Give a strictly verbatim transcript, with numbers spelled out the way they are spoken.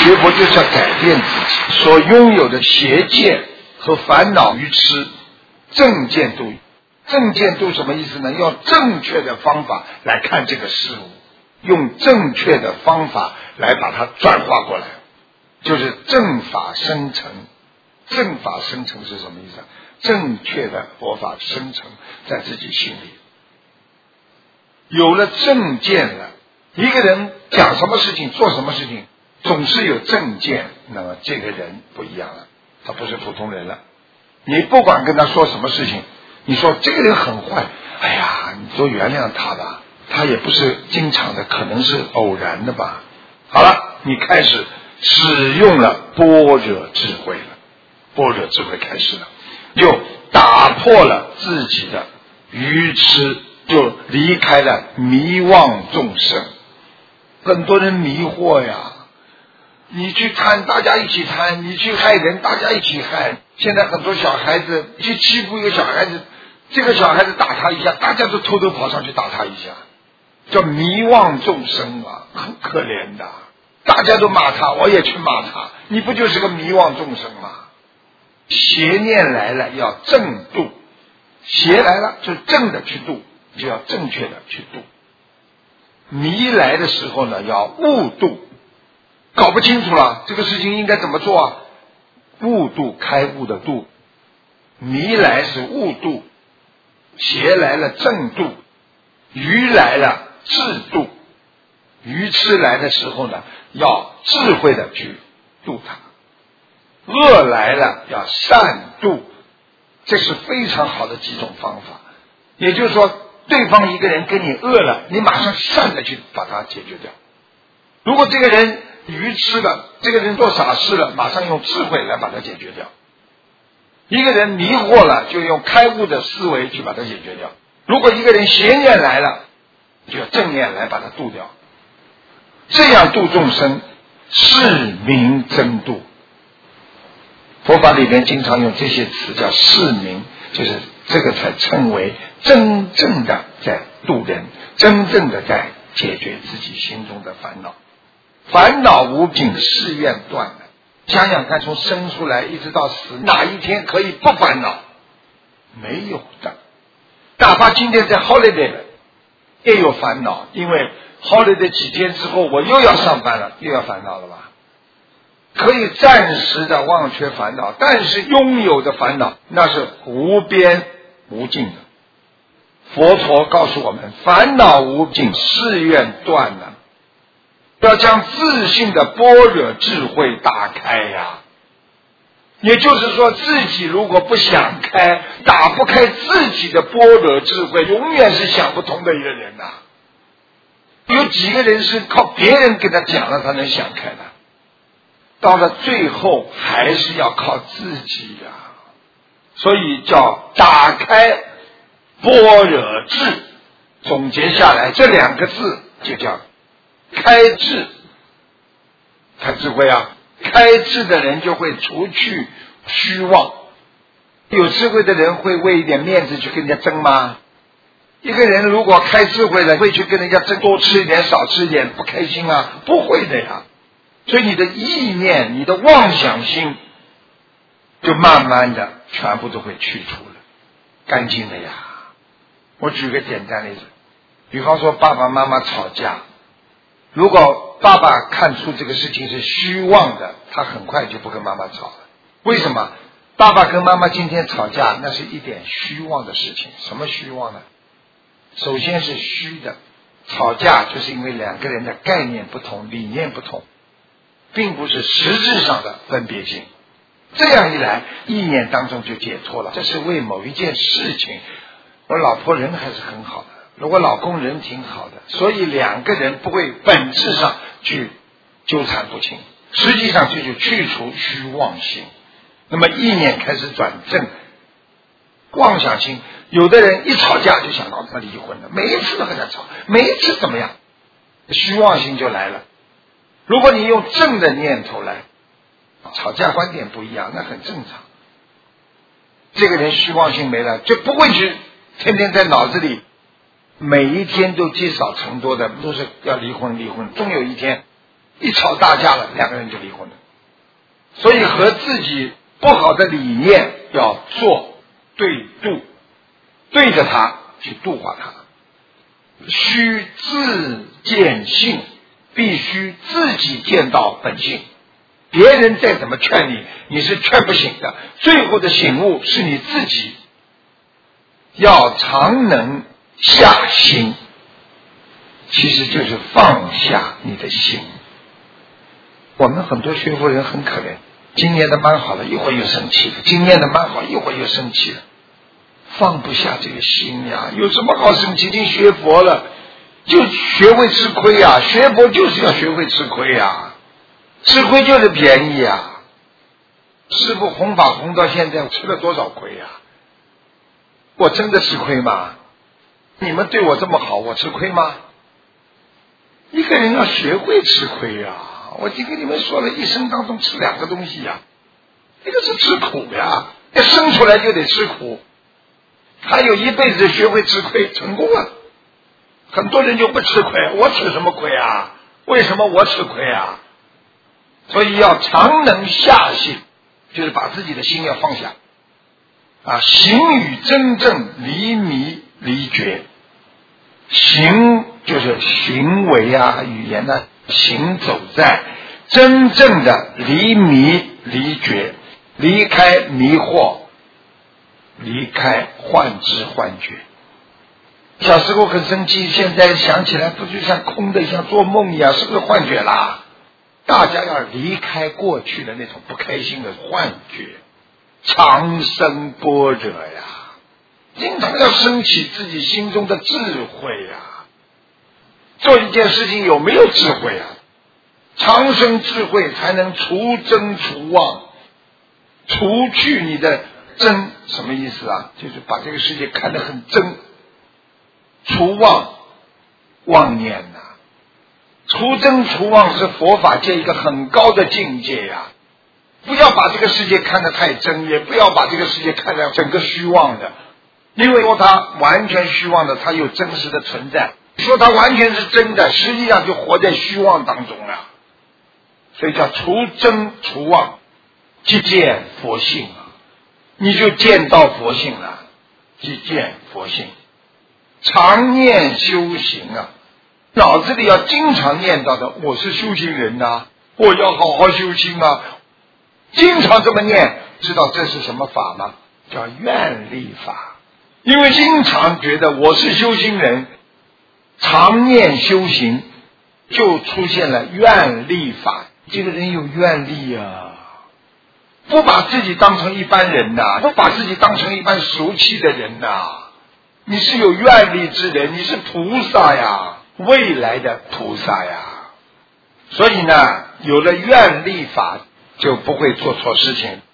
学佛就是要改变自己所拥有的邪见和烦恼愚痴，正见度。正见度什么意思呢？用正确的方法来看这个事物，用正确的方法来把它转化过来，就是正法生成。正法生成是什么意思？正确的佛法生成在自己心里。有了正见了，一个人讲什么事情做什么事情总是有正见，那么这个人不一样了，他不是普通人了。你不管跟他说什么事情，你说这个人很坏，哎呀，你就原谅他吧，他也不是经常的，可能是偶然的吧。好了，你开始使用了般若智慧了，般若智慧开始了，就打破了自己的愚痴，就离开了迷妄众生。很多人迷惑呀，你去贪大家一起贪，你去害人大家一起害。现在很多小孩子去欺负一个小孩子，这个小孩子打他一下，大家都偷偷跑上去打他一下，叫迷妄众生啊，很可怜的。大家都骂他，我也去骂他，你不就是个迷妄众生吗？邪念来了要正度，邪来了就正的去度，就要正确的去度。迷来的时候呢，要悟度，搞不清楚了这个事情应该怎么做啊？悟度，开悟的度。迷来是悟度，邪来了正度，愚来了智度。愚痴来的时候呢，要智慧的去度它。恶来了要善度，这是非常好的几种方法。也就是说，对方一个人跟你恶了，你马上善的去把它解决掉。如果这个人愚痴了，这个人做傻事了，马上用智慧来把它解决掉。一个人迷惑了，就用开悟的思维去把它解决掉。如果一个人邪念来了，就要正念来把它度掉。这样度众生，是明真度。佛法里边经常用这些词叫是明，就是这个才称为真正的在度人，真正的在解决自己心中的烦恼。烦恼无尽，誓愿断了。想想看，从生出来一直到死，哪一天可以不烦恼？没有的。哪怕今天在 holiday 了，也有烦恼，因为 holiday 几天之后我又要上班了，又要烦恼了吧？可以暂时的忘却烦恼，但是拥有的烦恼那是无边无尽的。佛陀告诉我们，烦恼无尽，誓愿断了。要将自信的般若智慧打开呀！也就是说，自己如果不想开，打不开自己的般若智慧，永远是想不通的一个人呐、啊。有几个人是靠别人给他讲了，他能想开的？到了最后，还是要靠自己呀、啊。所以叫打开般若智。总结下来，这两个字就叫开智。开智慧啊！开智的人就会除去虚妄。有智慧的人会为一点面子去跟人家争吗？一个人如果开智慧了，会去跟人家争多吃一点少吃一点，不开心啊？不会的呀。所以你的意念，你的妄想心就慢慢的全部都会去除了，干净的呀。我举个简单例子，比方说爸爸妈妈吵架，如果爸爸看出这个事情是虚妄的，他很快就不跟妈妈吵了。为什么？爸爸跟妈妈今天吵架，那是一点虚妄的事情。什么虚妄呢？首先是虚的，吵架就是因为两个人的概念不同，理念不同，并不是实质上的分别性。这样一来，意念当中就解脱了。这是为某一件事情，我老婆人还是很好的，如果老公人挺好的，所以两个人不会本质上去纠缠不清，实际上就就去除虚妄心。那么意念开始转正，妄想心，有的人一吵架就想到他离婚了，每一次都跟他吵，每一次怎么样，虚妄心就来了。如果你用正的念头来，吵架观点不一样，那很正常。这个人虚妄心没了，就不会去天天在脑子里每一天都积少成多的，都是要离婚离婚，终有一天一吵大架了，两个人就离婚了。所以和自己不好的理念要做对度，对着他去度化他。须自见性，必须自己见到本性。别人再怎么劝你，你是劝不醒的。最后的醒悟是你自己。要常能下心，其实就是放下你的心。我们很多学佛人很可怜，今年的蛮好了，一会儿又生气了；今年的蛮好，一会儿又生气了，放不下这个心呀！有什么好生气？已经学佛了，就学会吃亏呀！学佛就是要学会吃亏呀，吃亏就是便宜呀！师父弘法弘到现在，吃了多少亏呀？我真的吃亏吗？你们对我这么好，我吃亏吗？一个人要学会吃亏呀！我就跟你们说了，一生当中吃两个东西呀，一个是吃苦呀，一生出来就得吃苦，还有一辈子学会吃亏，成功了。很多人就不吃亏，我吃什么亏啊？为什么我吃亏啊？所以要常能下心，就是把自己的心要放下啊，行与真正离迷离觉。行就是行为啊，语言呢、啊，行走在真正的离迷离觉，离开迷惑，离开幻知幻觉。小时候很生气，现在想起来不就像空的，像做梦一样，是不是幻觉啦？大家要离开过去的那种不开心的幻觉，长生般若呀，经常要升起自己心中的智慧呀。做一件事情有没有智慧啊？长生智慧才能除真除妄，除去你的真。什么意思啊？就是把这个世界看得很真，除妄妄念呐、啊。除真除妄是佛法界一个很高的境界呀、啊。不要把这个世界看得太真，也不要把这个世界看得整个虚妄的，因为说它完全虚妄的，它有真实的存在；说它完全是真的，实际上就活在虚妄当中了。所以叫除真除妄，即见佛性啊，你就见到佛性了，即见佛性。常念修行啊，脑子里要经常念叨的，我是修行人呐、啊，我要好好修行啊。经常这么念，知道这是什么法吗？叫愿力法。因为经常觉得我是修行人，常念修行，就出现了愿力法。这个人有愿力啊，不把自己当成一般人呐、啊，不把自己当成一般俗气的人呐、啊，你是有愿力之人，你是菩萨呀，未来的菩萨呀。所以呢，有了愿力法，就不会做错事情。